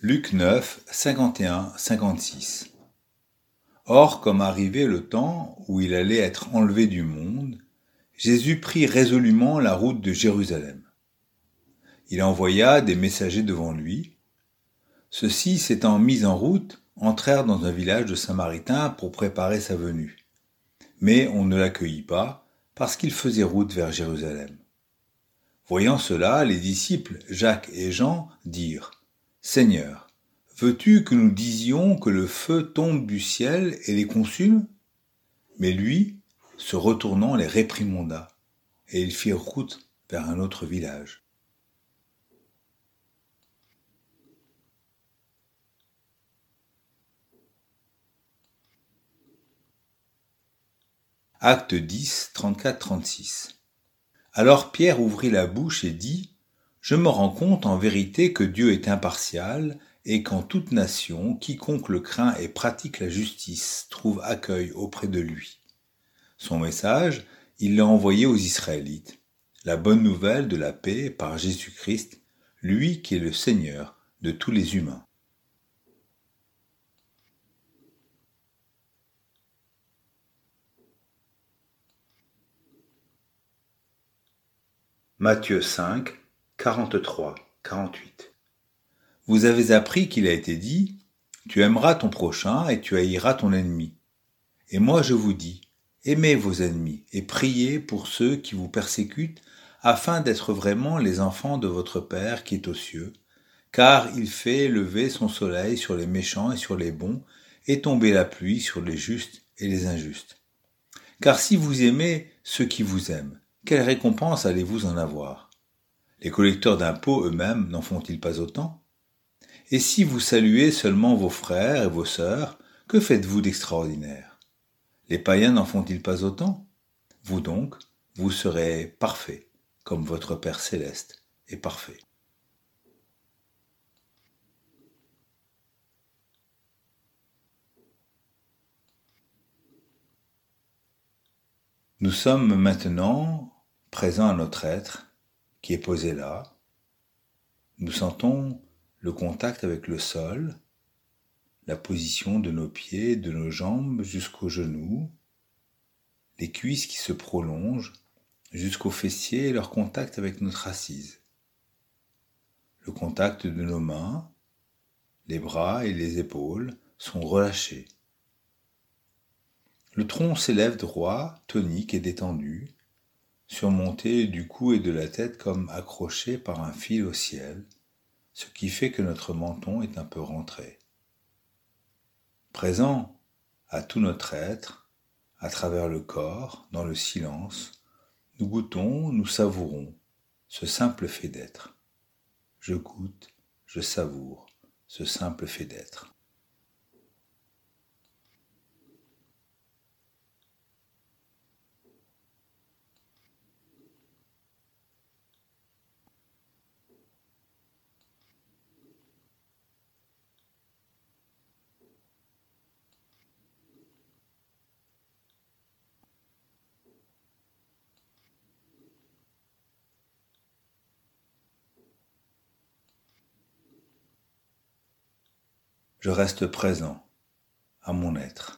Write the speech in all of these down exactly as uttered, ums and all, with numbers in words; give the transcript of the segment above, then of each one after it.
Luc neuf, cinquante et un à cinquante-six. Or, comme arrivait le temps où il allait être enlevé du monde, Jésus prit résolument la route de Jérusalem. Il envoya des messagers devant lui. Ceux-ci, s'étant mis en route, entrèrent dans un village de Samaritains pour préparer sa venue. Mais on ne l'accueillit pas, parce qu'il faisait route vers Jérusalem. Voyant cela, les disciples Jacques et Jean dirent : « Seigneur, veux-tu que nous disions que le feu tombe du ciel et les consume ? » Mais lui, se retournant, les réprimonda, et ils firent route vers un autre village. Acte dix, trente-quatre à trente-six. Alors Pierre ouvrit la bouche et dit : « Je me rends compte en vérité que Dieu est impartial et qu'en toute nation, quiconque le craint et pratique la justice trouve accueil auprès de lui. » Son message, il l'a envoyé aux Israélites, la bonne nouvelle de la paix par Jésus-Christ, lui qui est le Seigneur de tous les humains. Matthieu cinq, quarante-trois à quarante-huit. Vous avez appris qu'il a été dit : tu aimeras ton prochain et tu haïras ton ennemi. Et moi je vous dis, aimez vos ennemis et priez pour ceux qui vous persécutent, afin d'être vraiment les enfants de votre Père qui est aux cieux, car il fait lever son soleil sur les méchants et sur les bons, et tomber la pluie sur les justes et les injustes. Car si vous aimez ceux qui vous aiment, quelle récompense allez-vous en avoir ? Les collecteurs d'impôts eux-mêmes n'en font-ils pas autant ? Et si vous saluez seulement vos frères et vos sœurs, que faites-vous d'extraordinaire ? Les païens n'en font-ils pas autant ? Vous donc, vous serez parfaits, comme votre Père céleste est parfait. Nous sommes maintenant présents à notre être, qui est posé là. Nous sentons le contact avec le sol, la position de nos pieds, de nos jambes jusqu'aux genoux, les cuisses qui se prolongent jusqu'aux fessiers et leur contact avec notre assise. Le contact de nos mains, les bras et les épaules sont relâchés. Le tronc s'élève droit, tonique et détendu, surmonté du cou et de la tête comme accroché par un fil au ciel, ce qui fait que notre menton est un peu rentré. Présent à tout notre être, à travers le corps, dans le silence, nous goûtons, nous savourons ce simple fait d'être. Je goûte, je savoure ce simple fait d'être. Je reste présent à mon être.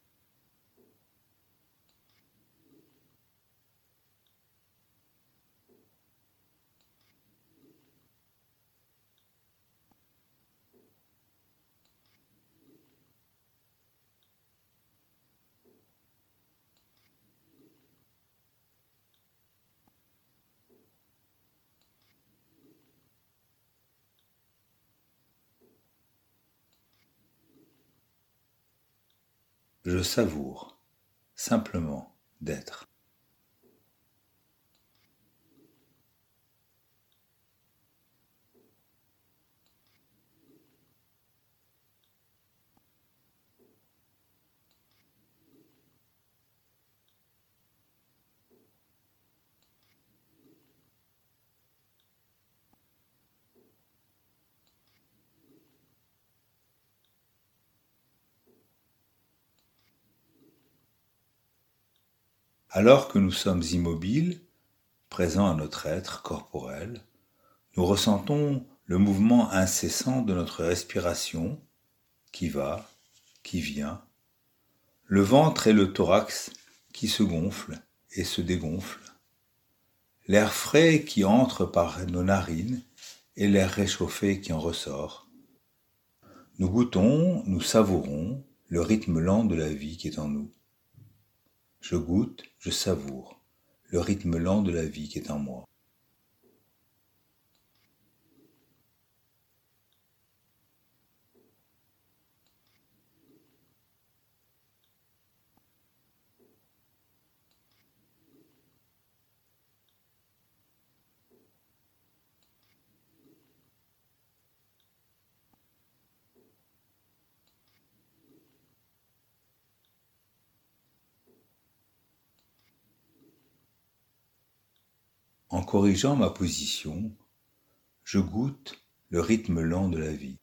Je savoure simplement d'être. Alors que nous sommes immobiles, présents à notre être corporel, nous ressentons le mouvement incessant de notre respiration qui va, qui vient, le ventre et le thorax qui se gonflent et se dégonflent, l'air frais qui entre par nos narines et l'air réchauffé qui en ressort. Nous goûtons, nous savourons le rythme lent de la vie qui est en nous. Je goûte, je savoure le rythme lent de la vie qui est en moi. En corrigeant ma position, je goûte le rythme lent de la vie.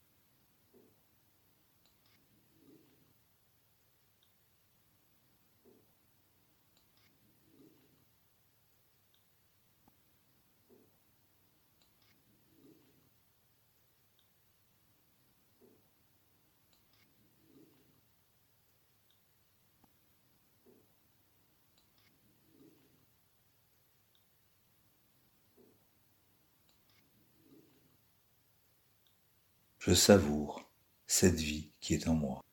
Je savoure cette vie qui est en moi.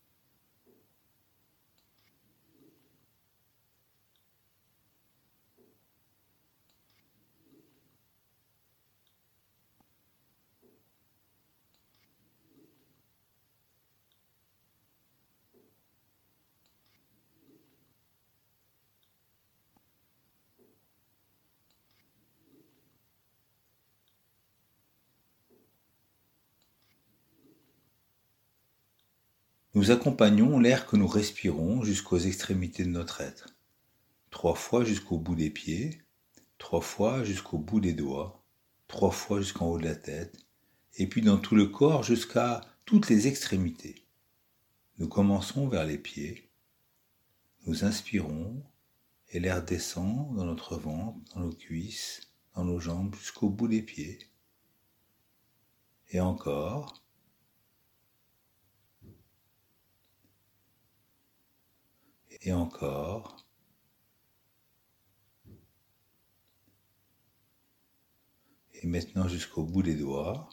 Nous accompagnons l'air que nous respirons jusqu'aux extrémités de notre être. Trois fois jusqu'au bout des pieds, trois fois jusqu'au bout des doigts, trois fois jusqu'en haut de la tête, et puis dans tout le corps jusqu'à toutes les extrémités. Nous commençons vers les pieds, nous inspirons, et l'air descend dans notre ventre, dans nos cuisses, dans nos jambes, jusqu'au bout des pieds. Et encore. Et encore. Et maintenant jusqu'au bout des doigts.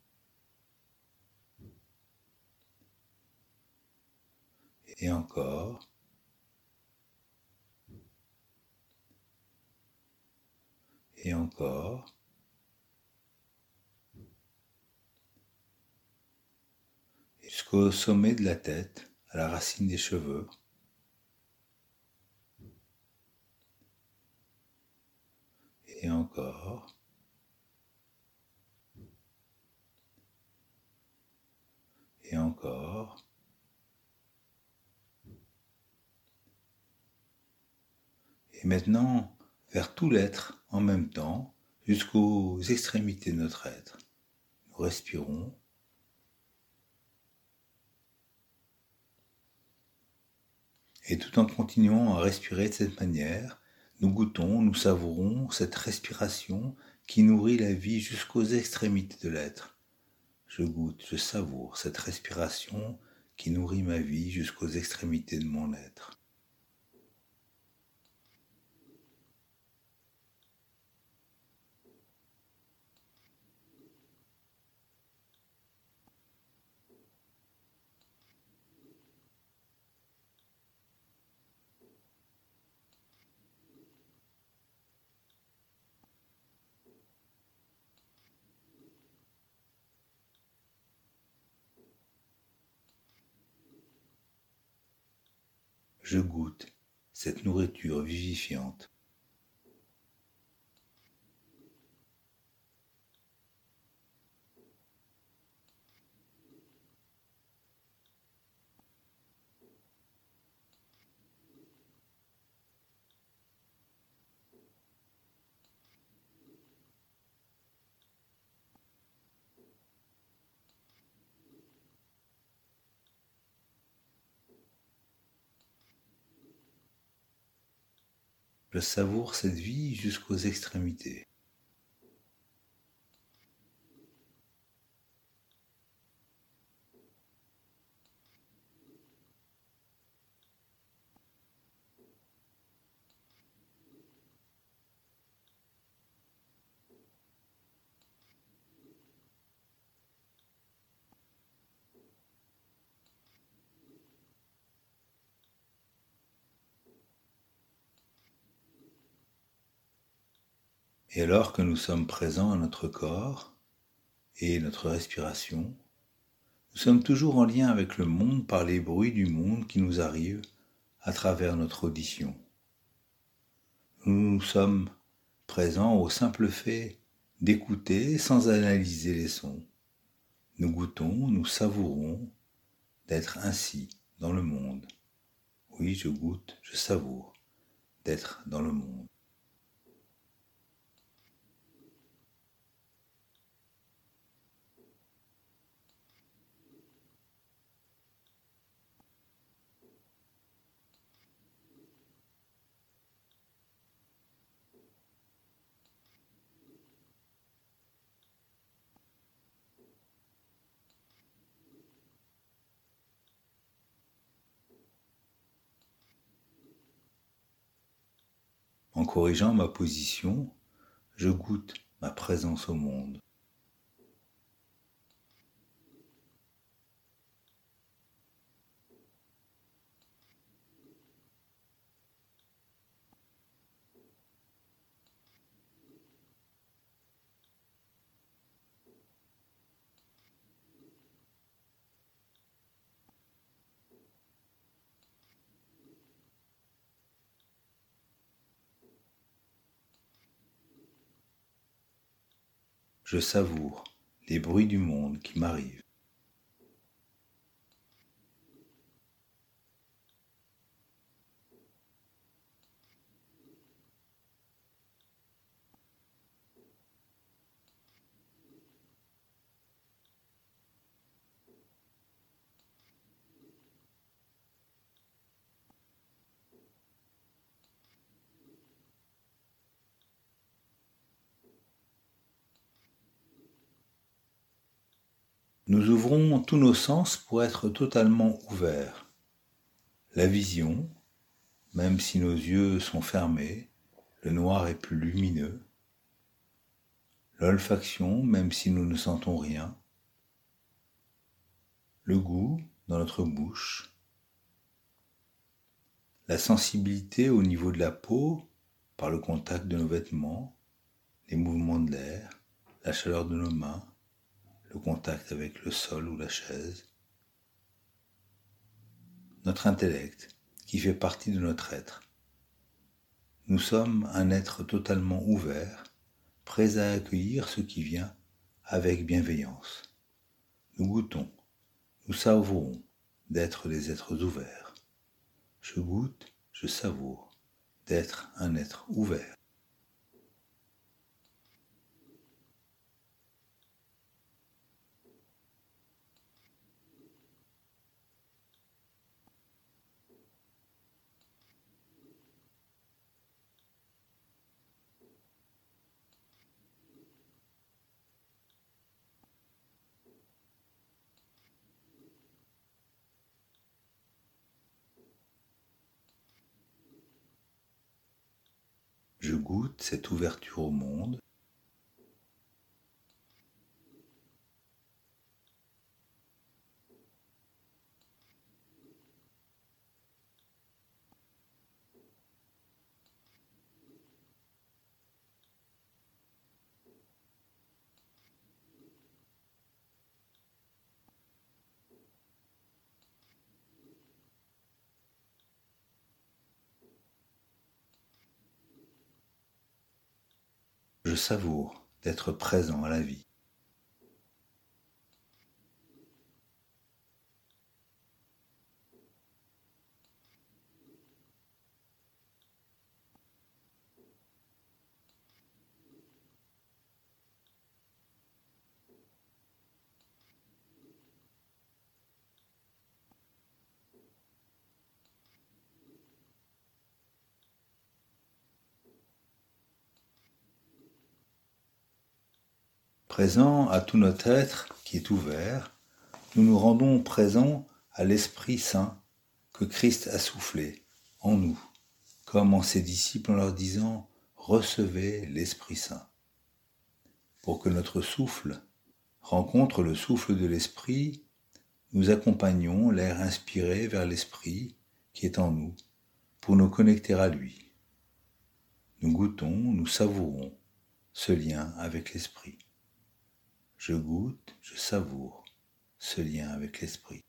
Et encore. Et encore. Et jusqu'au sommet de la tête, à la racine des cheveux. Et encore. Et encore. Et maintenant, vers tout l'être en même temps, jusqu'aux extrémités de notre être. Nous respirons. Et tout en continuant à respirer de cette manière, nous goûtons, nous savourons cette respiration qui nourrit la vie jusqu'aux extrémités de l'être. Je goûte, je savoure cette respiration qui nourrit ma vie jusqu'aux extrémités de mon être. Je goûte cette nourriture vivifiante. Je savoure cette vie jusqu'aux extrémités. Et alors que nous sommes présents à notre corps et notre respiration, nous sommes toujours en lien avec le monde par les bruits du monde qui nous arrivent à travers notre audition. Nous sommes présents au simple fait d'écouter sans analyser les sons. Nous goûtons, nous savourons d'être ainsi dans le monde. Oui, je goûte, je savoure d'être dans le monde. En corrigeant ma position, je goûte ma présence au monde. Je savoure les bruits du monde qui m'arrivent. Nous ouvrons tous nos sens pour être totalement ouverts. La vision, même si nos yeux sont fermés, le noir est plus lumineux. L'olfaction, même si nous ne sentons rien. Le goût dans notre bouche. La sensibilité au niveau de la peau par le contact de nos vêtements, les mouvements de l'air, la chaleur de nos mains, le contact avec le sol ou la chaise. Notre intellect, qui fait partie de notre être. Nous sommes un être totalement ouvert, prêt à accueillir ce qui vient avec bienveillance. Nous goûtons, nous savourons d'être des êtres ouverts. Je goûte, je savoure d'être un être ouvert. Je goûte cette ouverture au monde. Je savoure d'être présent à la vie. Présent à tout notre être qui est ouvert, nous nous rendons présents à l'Esprit Saint que Christ a soufflé en nous, comme en ses disciples en leur disant « Recevez l'Esprit Saint ». Pour que notre souffle rencontre le souffle de l'Esprit, nous accompagnons l'air inspiré vers l'Esprit qui est en nous, pour nous connecter à lui. Nous goûtons, nous savourons ce lien avec l'esprit. Je goûte, je savoure ce lien avec l'esprit.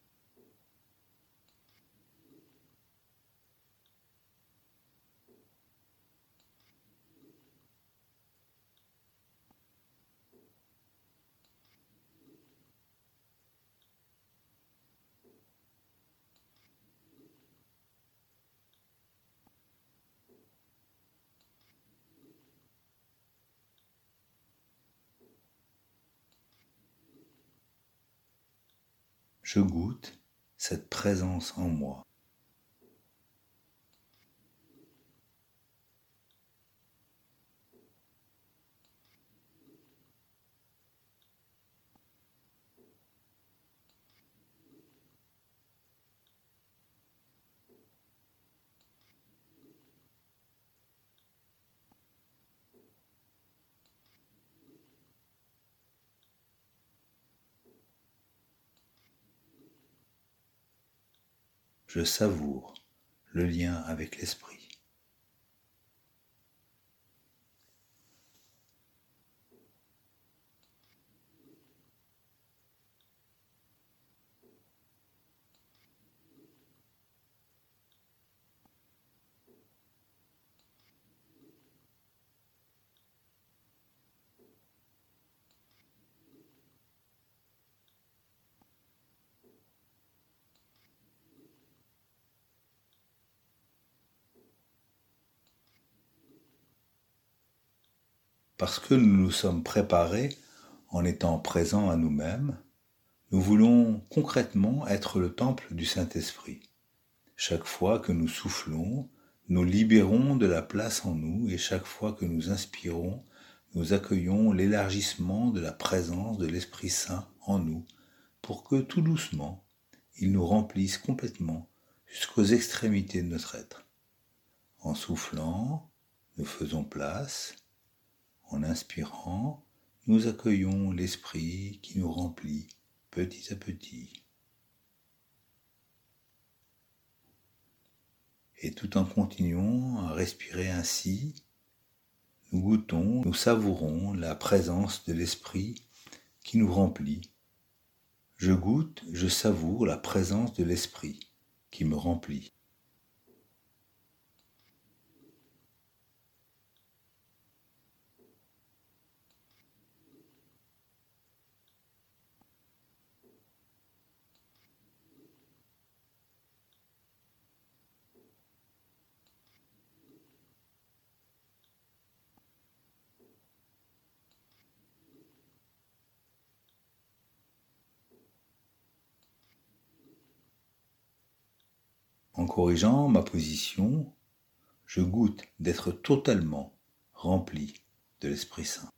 Je goûte cette présence en moi. Je savoure le lien avec l'esprit. Parce que nous nous sommes préparés en étant présents à nous-mêmes, nous voulons concrètement être le temple du Saint-Esprit. Chaque fois que nous soufflons, nous libérons de la place en nous et chaque fois que nous inspirons, nous accueillons l'élargissement de la présence de l'Esprit Saint en nous pour que tout doucement, il nous remplisse complètement jusqu'aux extrémités de notre être. En soufflant, nous faisons place. En inspirant, nous accueillons l'Esprit qui nous remplit petit à petit. Et tout en continuant à respirer ainsi, nous goûtons, nous savourons la présence de l'Esprit qui nous remplit. Je goûte, je savoure la présence de l'Esprit qui me remplit. En corrigeant ma position, je goûte d'être totalement rempli de l'Esprit Saint.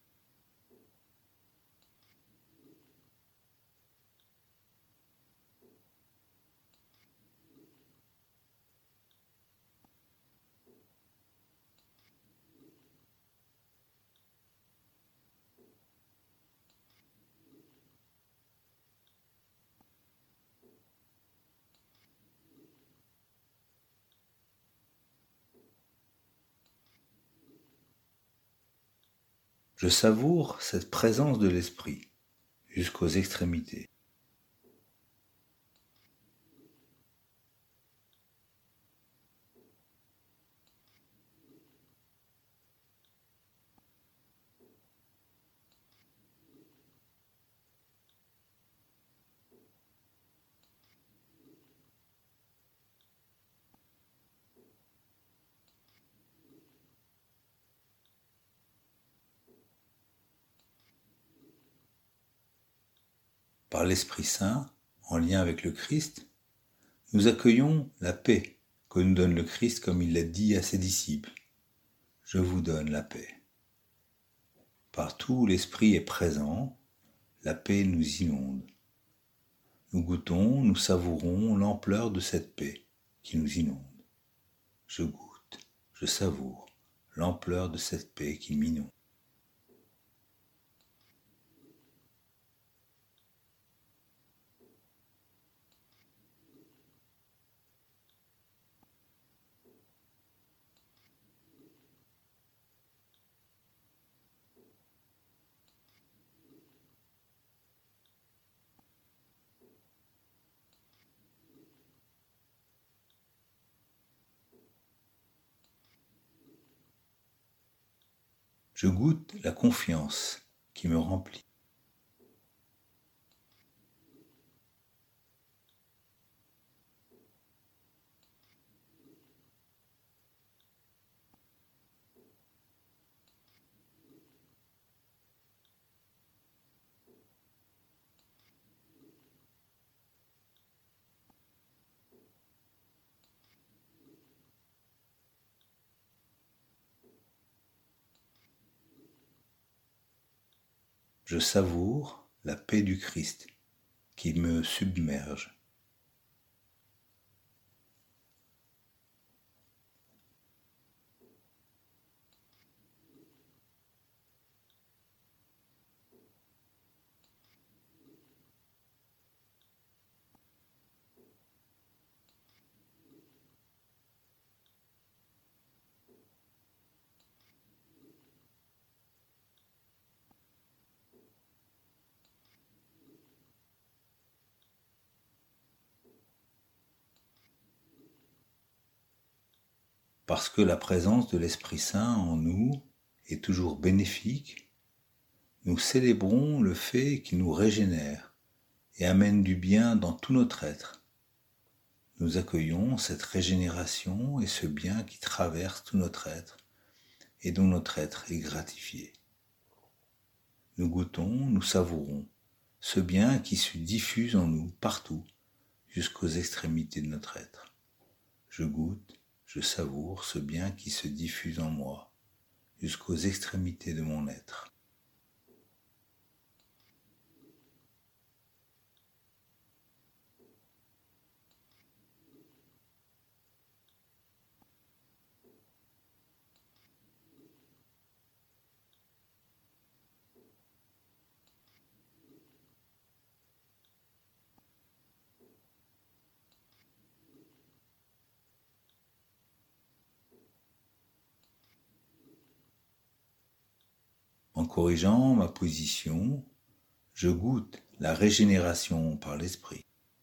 Je savoure cette présence de l'Esprit jusqu'aux extrémités. Par l'Esprit Saint, en lien avec le Christ, nous accueillons la paix que nous donne le Christ comme il l'a dit à ses disciples. Je vous donne la paix. Partout où l'Esprit est présent, la paix nous inonde. Nous goûtons, nous savourons l'ampleur de cette paix qui nous inonde. Je goûte, je savoure l'ampleur de cette paix qui m'inonde. Je goûte la confiance qui me remplit. Je savoure la paix du Christ qui me submerge. Parce que la présence de l'Esprit Saint en nous est toujours bénéfique, nous célébrons le fait qu'il nous régénère et amène du bien dans tout notre être. Nous accueillons cette régénération et ce bien qui traverse tout notre être et dont notre être est gratifié. Nous goûtons, nous savourons ce bien qui se diffuse en nous partout jusqu'aux extrémités de notre être. Je goûte, je savoure ce bien qui se diffuse en moi jusqu'aux extrémités de mon être. En corrigeant ma position, je goûte la régénération par l'esprit.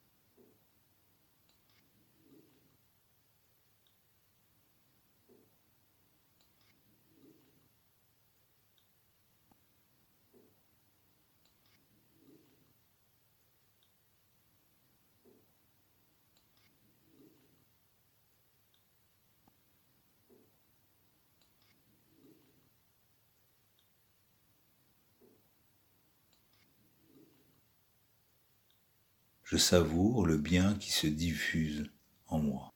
Je savoure le bien qui se diffuse en moi.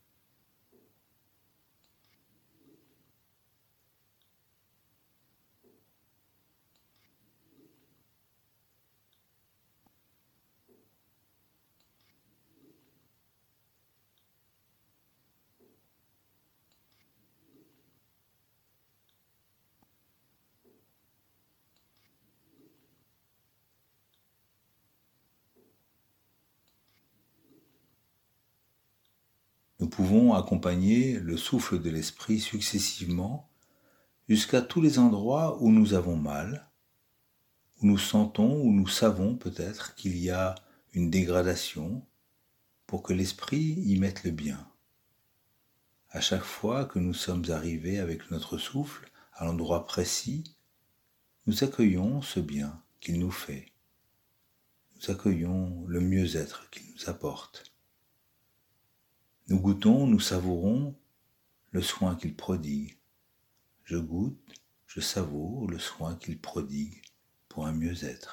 Nous pouvons accompagner le souffle de l'esprit successivement jusqu'à tous les endroits où nous avons mal, où nous sentons, où nous savons peut-être qu'il y a une dégradation, pour que l'esprit y mette le bien. À chaque fois que nous sommes arrivés avec notre souffle à l'endroit précis, nous accueillons ce bien qu'il nous fait. Nous accueillons le mieux-être qu'il nous apporte. Nous goûtons, nous savourons le soin qu'il prodigue. Je goûte, je savoure le soin qu'il prodigue pour un mieux-être.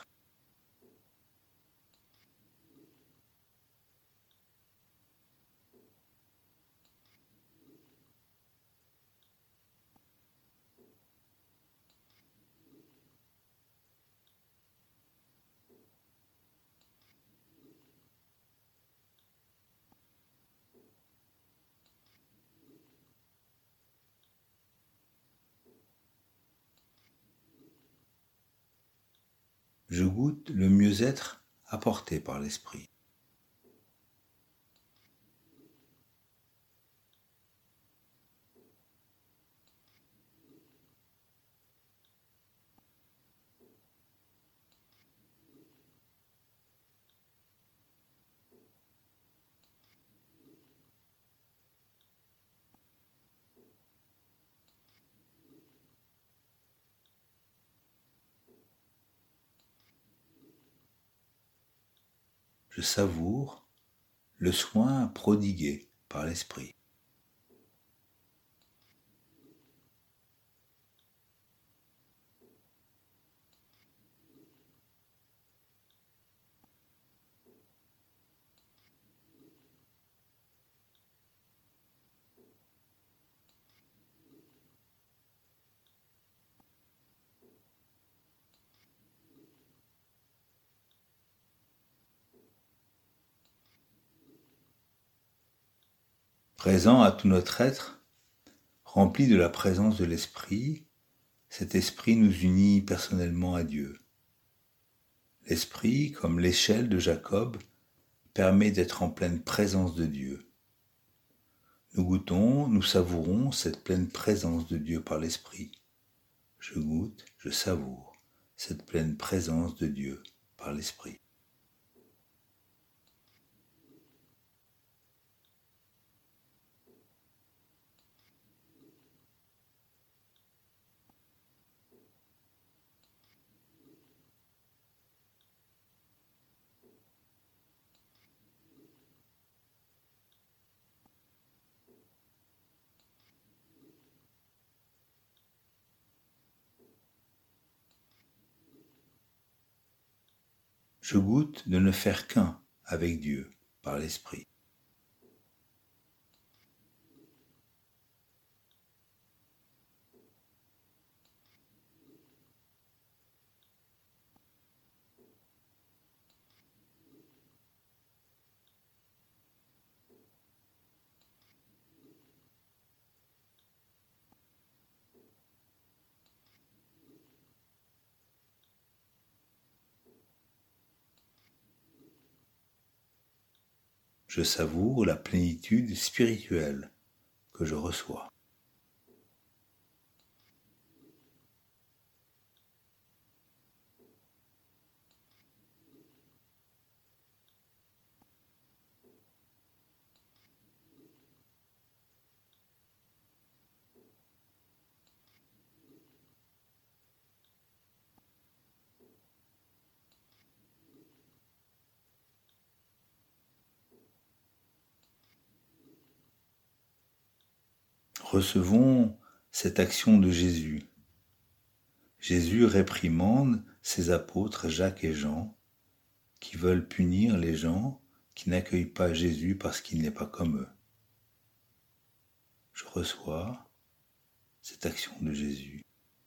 Je goûte le mieux-être apporté par l'esprit. je savoure le soin prodigué par l'Esprit. Présent à tout notre être, rempli de la présence de l'Esprit, cet Esprit nous unit personnellement à Dieu. L'Esprit, comme l'échelle de Jacob, permet d'être en pleine présence de Dieu. Nous goûtons, nous savourons cette pleine présence de Dieu par l'Esprit. Je goûte, je savoure cette pleine présence de Dieu par l'Esprit. Je goûte de ne faire qu'un avec Dieu par l'Esprit. Je savoure la plénitude spirituelle que je reçois. Recevons cette action de Jésus. Jésus réprimande ses apôtres Jacques et Jean qui veulent punir les gens qui n'accueillent pas Jésus parce qu'il n'est pas comme eux. Je reçois cette action de Jésus.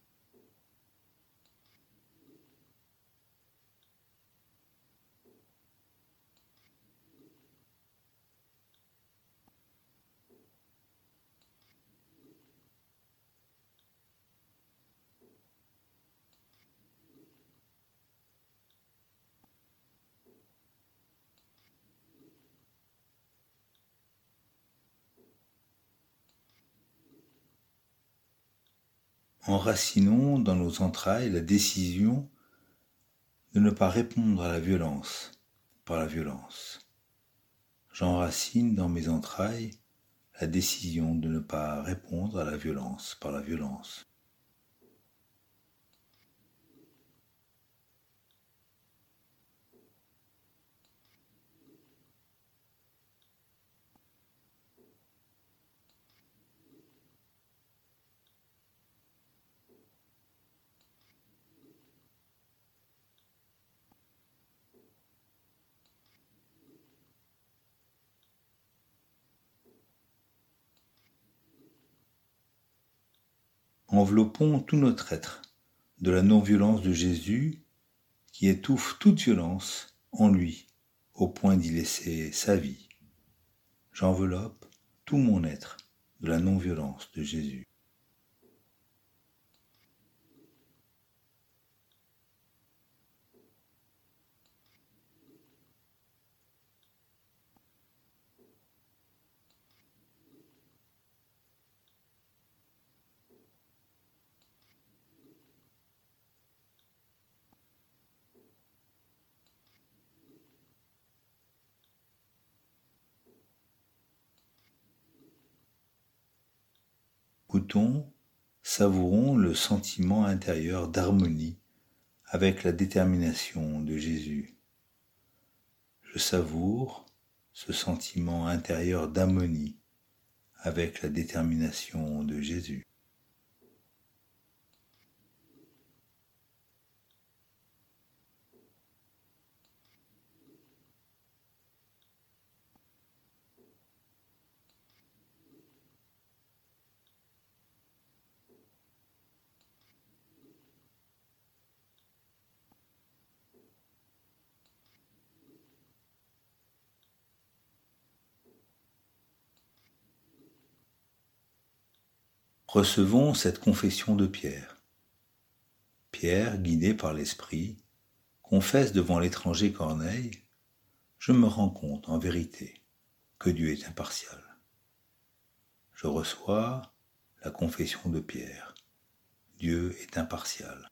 Enracinons dans nos entrailles la décision de ne pas répondre à la violence par la violence. J'enracine dans mes entrailles la décision de ne pas répondre à la violence par la violence. Enveloppons tout notre être de la non-violence de Jésus qui étouffe toute violence en lui au point d'y laisser sa vie. J'enveloppe tout mon être de la non-violence de Jésus. Goûtons, savourons le sentiment intérieur d'harmonie avec la détermination de Jésus. Je savoure ce sentiment intérieur d'harmonie avec la détermination de Jésus. Recevons cette confession de Pierre. Pierre, guidé par l'Esprit, confesse devant l'étranger Corneille « Je me rends compte, en vérité, que Dieu est impartial. » Je reçois la confession de Pierre. Dieu est impartial.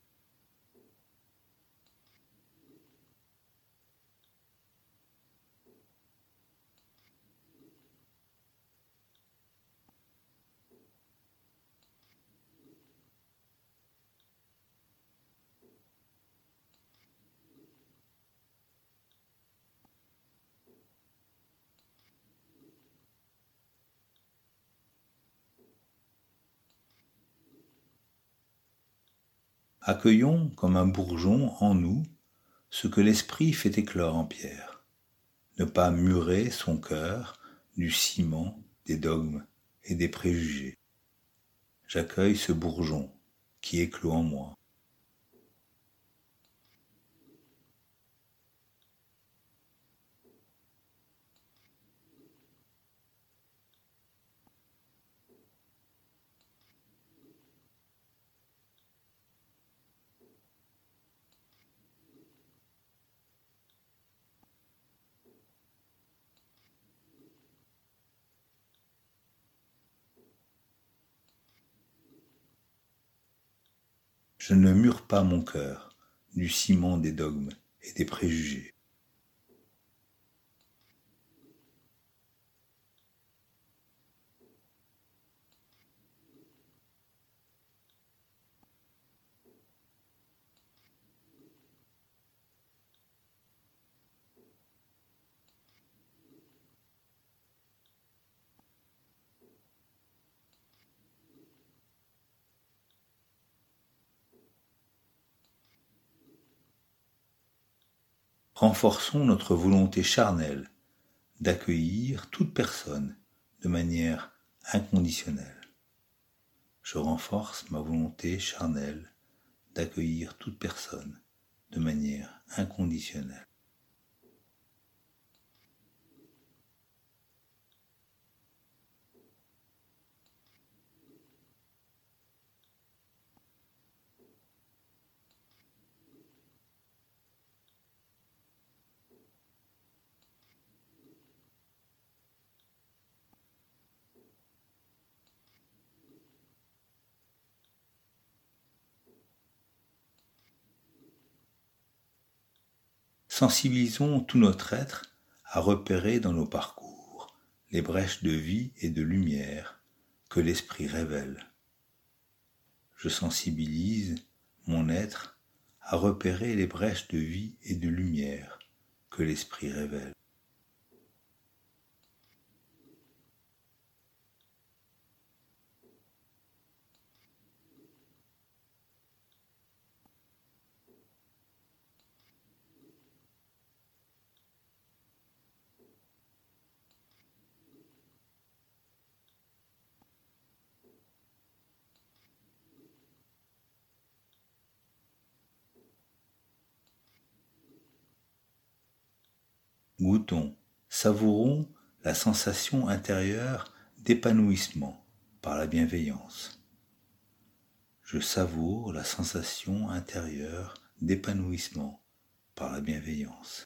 Accueillons comme un bourgeon en nous ce que l'Esprit fait éclore en Pierre. Ne pas murer son cœur du ciment des dogmes et des préjugés. J'accueille ce bourgeon qui éclot en moi. Je ne mure pas mon cœur du ciment des dogmes et des préjugés. Renforçons notre volonté charnelle d'accueillir toute personne de manière inconditionnelle. Je renforce ma volonté charnelle d'accueillir toute personne de manière inconditionnelle. Sensibilisons tout notre être à repérer dans nos parcours les brèches de vie et de lumière que l'Esprit révèle. Je sensibilise mon être à repérer les brèches de vie et de lumière que l'Esprit révèle. Goûtons, savourons la sensation intérieure d'épanouissement par la bienveillance. Je savoure la sensation intérieure d'épanouissement par la bienveillance.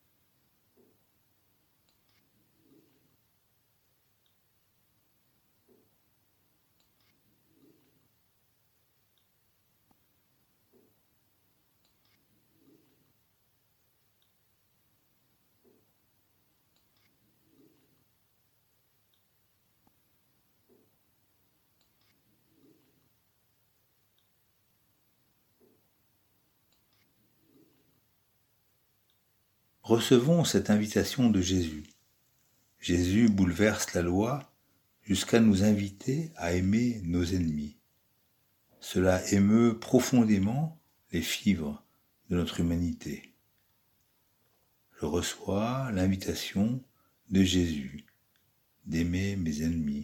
Recevons cette invitation de Jésus. Jésus bouleverse la loi jusqu'à nous inviter à aimer nos ennemis. Cela émeut profondément les fibres de notre humanité. Je reçois l'invitation de Jésus d'aimer mes ennemis.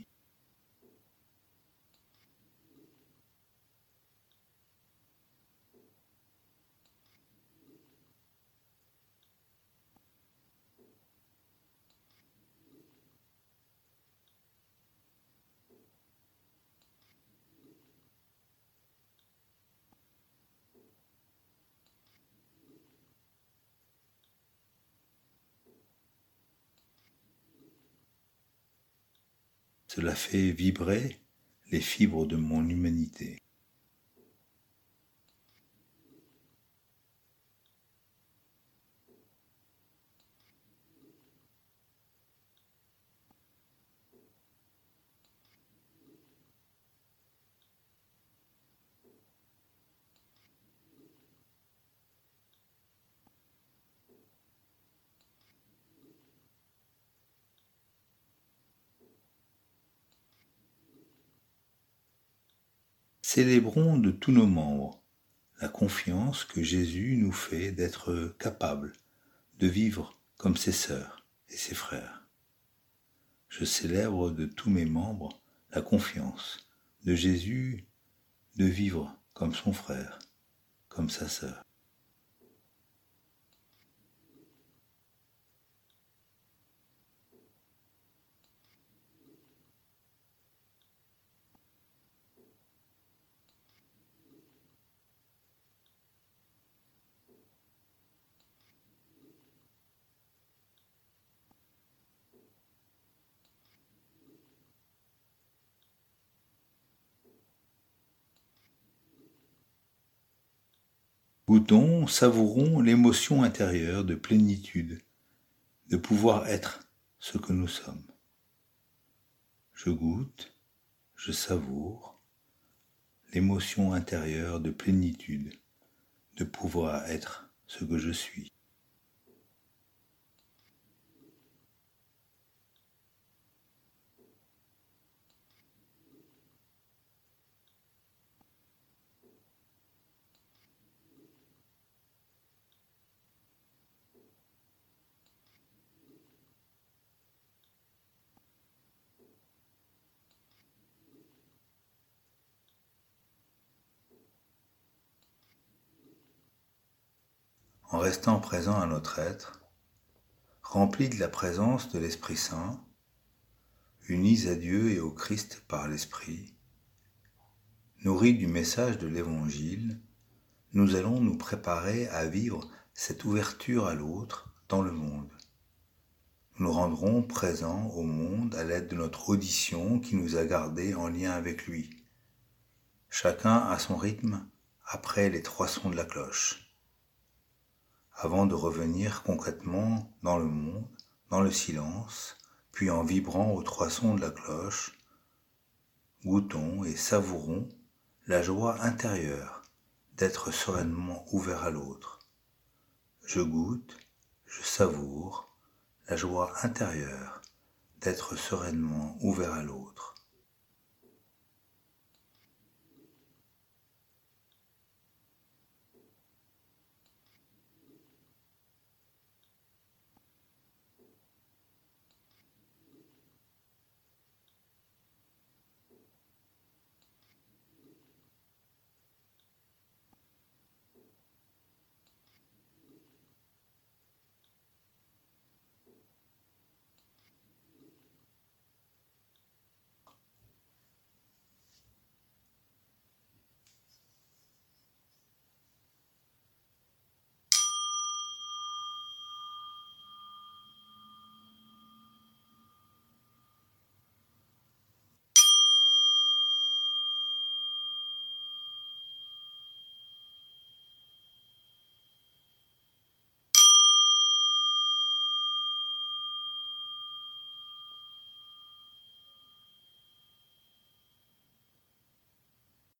Cela fait vibrer les fibres de mon humanité. Célébrons de tous nos membres la confiance que Jésus nous fait d'être capables de vivre comme ses sœurs et ses frères. Je célèbre de tous mes membres la confiance de Jésus de vivre comme son frère, comme sa sœur. Goûtons, savourons l'émotion intérieure de plénitude, de pouvoir être ce que nous sommes. Je goûte, je savoure l'émotion intérieure de plénitude, de pouvoir être ce que je suis. En restant présent à notre être, rempli de la présence de l'Esprit Saint, unis à Dieu et au Christ par l'Esprit, nourris du message de l'Évangile, nous allons nous préparer à vivre cette ouverture à l'autre dans le monde. Nous nous rendrons présents au monde à l'aide de notre audition qui nous a gardés en lien avec lui, chacun à son rythme après les trois sons de la cloche, avant de revenir concrètement dans le monde, dans le silence, puis en vibrant aux trois sons de la cloche, goûtons et savourons la joie intérieure d'être sereinement ouvert à l'autre. Je goûte, je savoure la joie intérieure d'être sereinement ouvert à l'autre.